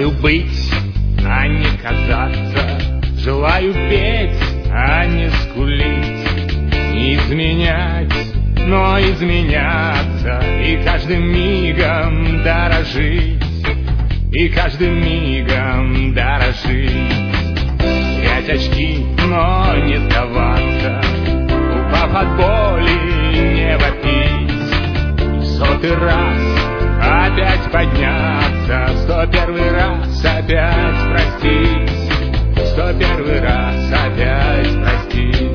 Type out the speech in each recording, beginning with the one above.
Желаю быть, а не казаться, желаю петь, а не скулить, не изменять, но изменяться, и каждым мигом дорожить, и каждым мигом дорожить. Снять очки, но не сдаваться, упав от боли, не вопить, в 100-й раз опять подняться, в 101-й раз опять простить, в 101-й раз опять простить.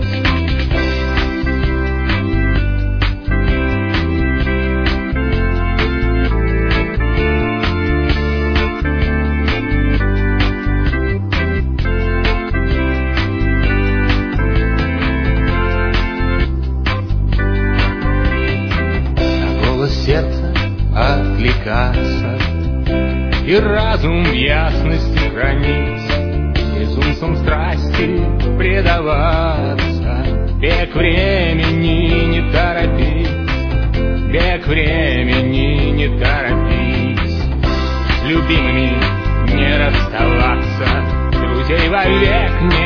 На голос сердца откликаться и разум в ясности хранить, безумством страсти предаваться, бег времени не торопить, бег времени не торопить, с любимыми не расставаться, друзей вовек не